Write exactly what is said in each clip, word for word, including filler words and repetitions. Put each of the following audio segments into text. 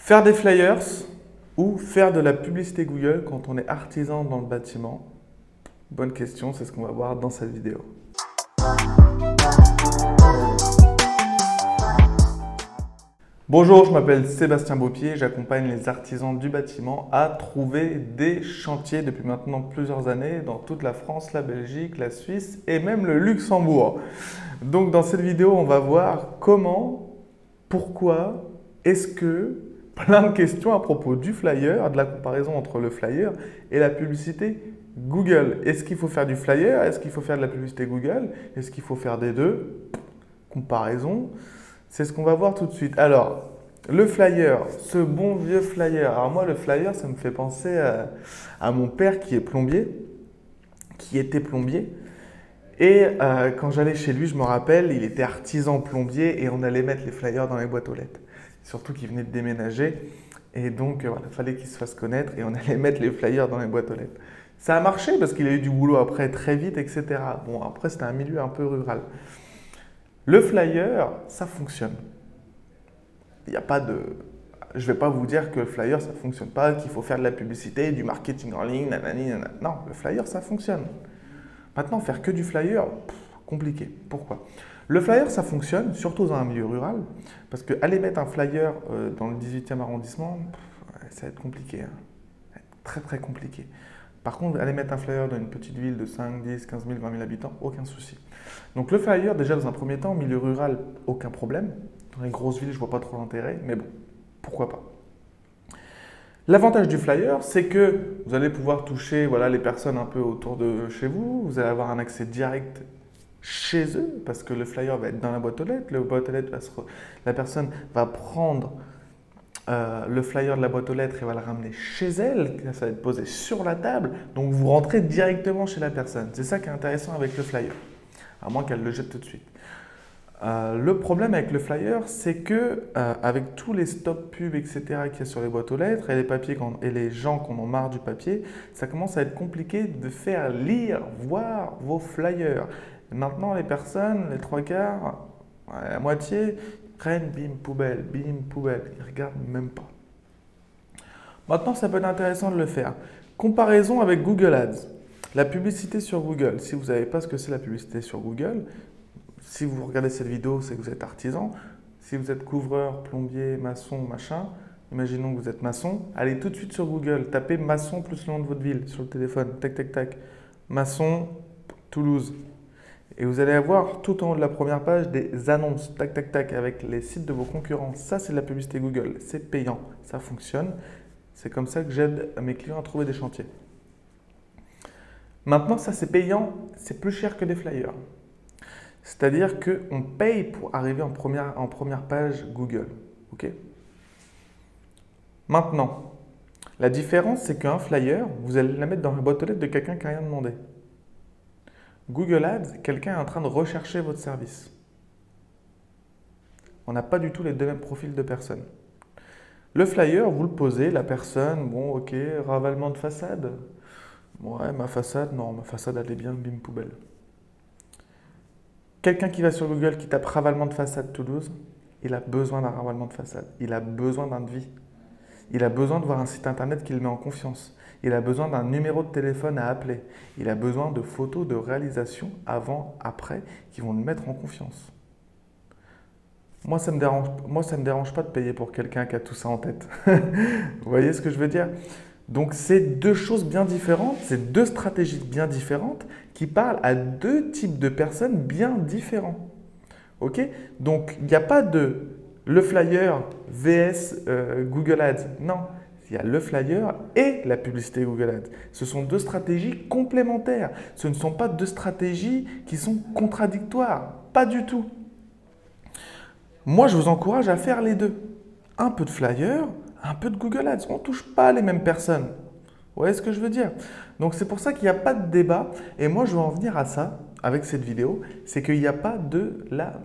Faire des flyers ou faire de la publicité Google quand on est artisan dans le bâtiment? Bonne question, c'est ce qu'on va voir dans cette vidéo. Bonjour, je m'appelle Sébastien Beaupied, j'accompagne les artisans du bâtiment à trouver des chantiers depuis maintenant plusieurs années dans toute la France, la Belgique, la Suisse et même le Luxembourg. Donc dans cette vidéo, on va voir comment, pourquoi, est-ce que, plein de questions à propos du flyer, de la comparaison entre le flyer et la publicité Google. Est-ce qu'il faut faire du flyer? Est-ce qu'il faut faire de la publicité Google? Est-ce qu'il faut faire des deux? Comparaison. C'est ce qu'on va voir tout de suite. Alors, le flyer, ce bon vieux flyer. Alors moi, le flyer, ça me fait penser à, à mon père qui est plombier, qui était plombier. Et euh, quand j'allais chez lui, je me rappelle, il était artisan plombier et on allait mettre les flyers dans les boîtes aux lettres. Surtout qu'il venait de déménager. Et donc, euh, voilà, il fallait qu'il se fasse connaître et on allait mettre les flyers dans les boîtes aux lettres. Ça a marché parce qu'il a eu du boulot après très vite, et cetera. Bon, après, c'était un milieu un peu rural. Le flyer, ça fonctionne. Il n'y a pas de... Je ne vais pas vous dire que le flyer, ça ne fonctionne pas, qu'il faut faire de la publicité, du marketing en ligne, nanani, nanana. Non, le flyer, ça fonctionne. Maintenant, faire que du flyer, pff, compliqué. Pourquoi? Le flyer, ça fonctionne, surtout dans un milieu rural, parce qu'aller mettre un flyer euh, dans le dix-huitième arrondissement, pff, ça va être compliqué. Hein. Ça va être très, très compliqué. Par contre, aller mettre un flyer dans une petite ville de cinq, dix, quinze mille, vingt mille habitants, aucun souci. Donc le flyer, déjà dans un premier temps, au milieu rural, aucun problème. Dans les grosses villes, je ne vois pas trop l'intérêt, mais bon, pourquoi pas. L'avantage du flyer, c'est que vous allez pouvoir toucher voilà, les personnes un peu autour de chez vous, vous allez avoir un accès direct chez eux, parce que le flyer va être dans la boîte aux lettres, la boîte aux lettres va se... la personne va prendre Euh, le flyer de la boîte aux lettres et va le ramener chez elle, ça va être posé sur la table, donc vous rentrez directement chez la personne. C'est ça qui est intéressant avec le flyer, à moins qu'elle le jette tout de suite. Euh, le problème avec le flyer, c'est que euh, avec tous les stop pubs, et cetera qu'il y a sur les boîtes aux lettres et les, papiers et les gens qui en ont marre du papier, ça commence à être compliqué de faire lire, voir vos flyers. Et maintenant, les personnes, les trois quarts, ouais, la moitié, prennent, bim, poubelle, bim, poubelle. Ils ne regardent même pas. Maintenant, ça peut être intéressant de le faire. Comparaison avec Google Ads. La publicité sur Google. Si vous ne savez pas ce que c'est la publicité sur Google, si vous regardez cette vidéo, c'est que vous êtes artisan. Si vous êtes couvreur, plombier, maçon, machin, imaginons que vous êtes maçon, allez tout de suite sur Google, tapez maçon plus le nom de votre ville sur le téléphone, tac, tac, tac. Maçon, Toulouse. Et vous allez avoir tout en haut de la première page des annonces, tac, tac, tac, avec les sites de vos concurrents. Ça, c'est de la publicité Google. C'est payant. Ça fonctionne. C'est comme ça que j'aide mes clients à trouver des chantiers. Maintenant, ça, c'est payant. C'est plus cher que des flyers. C'est-à-dire qu'on paye pour arriver en première, en première page Google. OK? Maintenant, la différence, c'est qu'un flyer, vous allez la mettre dans la boîte aux lettres de quelqu'un qui n'a rien demandé. Google Ads, quelqu'un est en train de rechercher votre service. On n'a pas du tout les deux mêmes profils de personnes. Le flyer, vous le posez, la personne, bon ok, ravalement de façade. Ouais, ma façade, non, ma façade elle est bien, bim, poubelle. Quelqu'un qui va sur Google, qui tape ravalement de façade Toulouse, il a besoin d'un ravalement de façade. Il a besoin d'un devis. Il a besoin de voir un site internet qui le met en confiance. Il a besoin d'un numéro de téléphone à appeler. Il a besoin de photos de réalisation avant, après, qui vont le mettre en confiance. Moi, ça ne me dérange, moi, ça me dérange pas de payer pour quelqu'un qui a tout ça en tête. Vous voyez ce que je veux dire? Donc, c'est deux choses bien différentes, c'est deux stratégies bien différentes qui parlent à deux types de personnes bien différents. OK? Donc, il n'y a pas de le flyer V S euh, Google Ads. Non. Il y a le flyer et la publicité Google Ads. Ce sont deux stratégies complémentaires. Ce ne sont pas deux stratégies qui sont contradictoires. Pas du tout. Moi, je vous encourage à faire les deux. Un peu de flyer, un peu de Google Ads. On ne touche pas les mêmes personnes. Vous voyez ce que je veux dire? Donc, c'est pour ça qu'il n'y a pas de débat. Et moi, je veux en venir à ça avec cette vidéo. C'est qu'il n'y a pas de la,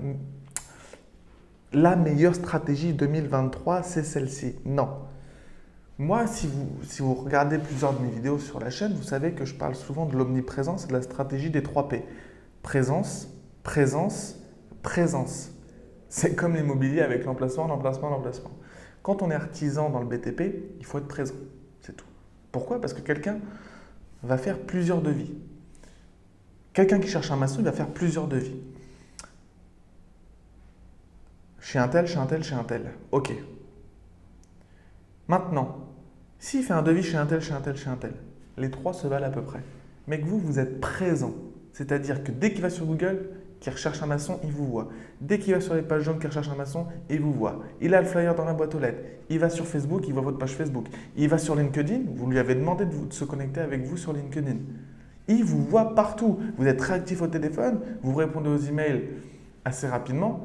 la meilleure stratégie deux mille vingt-trois, c'est celle-ci. Non. Moi, si vous, si vous regardez plusieurs de mes vidéos sur la chaîne, vous savez que je parle souvent de l'omniprésence et de la stratégie des trois P. Présence, présence, présence. C'est comme l'immobilier avec l'emplacement, l'emplacement, l'emplacement. Quand on est artisan dans le B T P, il faut être présent, c'est tout. Pourquoi? Parce que quelqu'un va faire plusieurs devis. Quelqu'un qui cherche un maçon, il va faire plusieurs devis. Chez un tel, chez un tel, chez un tel. Ok. Maintenant, s'il fait un devis chez un tel, chez un tel, chez un tel, les trois se valent à peu près. Mais que vous, vous êtes présent. C'est-à-dire que dès qu'il va sur Google, qu'il recherche un maçon, il vous voit. Dès qu'il va sur les pages jaunes, qu'il recherche un maçon, il vous voit. Il a le flyer dans la boîte aux lettres. Il va sur Facebook, il voit votre page Facebook. Il va sur LinkedIn, vous lui avez demandé de, vous, de se connecter avec vous sur LinkedIn. Il vous voit partout. Vous êtes réactif au téléphone, vous répondez aux emails assez rapidement.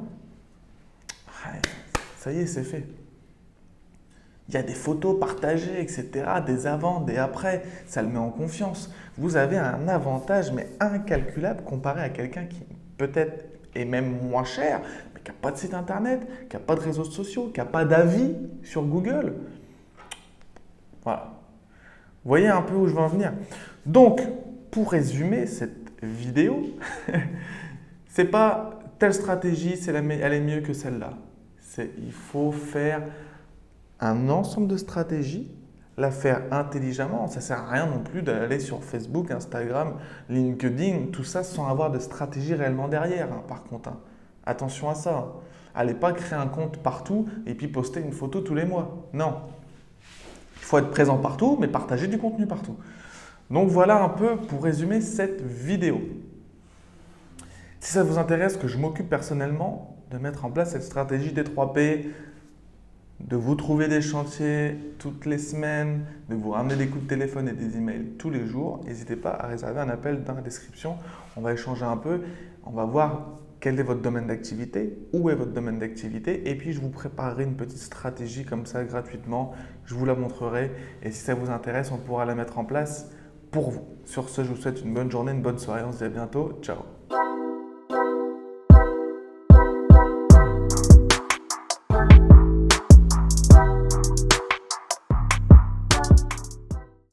Ça y est, c'est fait. Il y a des photos partagées, et cetera, des avant, des après. Ça le met en confiance. Vous avez un avantage, mais incalculable, comparé à quelqu'un qui peut-être est même moins cher, mais qui n'a pas de site internet, qui n'a pas de réseaux sociaux, qui n'a pas d'avis sur Google. Voilà. Vous voyez un peu où je veux en venir. Donc, pour résumer cette vidéo, c'est pas telle stratégie, c'est la, elle est mieux que celle-là. C'est, il faut faire un ensemble de stratégies, la faire intelligemment. Ça ne sert à rien non plus d'aller sur Facebook, Instagram, LinkedIn, tout ça sans avoir de stratégie réellement derrière, hein, par contre. Hein. Attention à ça. Hein. Allez pas créer un compte partout et puis poster une photo tous les mois. Non. Il faut être présent partout, mais partager du contenu partout. Donc voilà un peu pour résumer cette vidéo. Si ça vous intéresse que je m'occupe personnellement de mettre en place cette stratégie des trois P, de vous trouver des chantiers toutes les semaines, de vous ramener des coups de téléphone et des emails tous les jours, n'hésitez pas à réserver un appel dans la description. On va échanger un peu, on va voir quel est votre domaine d'activité, où est votre domaine d'activité et puis je vous préparerai une petite stratégie comme ça gratuitement, je vous la montrerai et si ça vous intéresse, on pourra la mettre en place pour vous. Sur ce, je vous souhaite une bonne journée, une bonne soirée, on se dit à bientôt, ciao.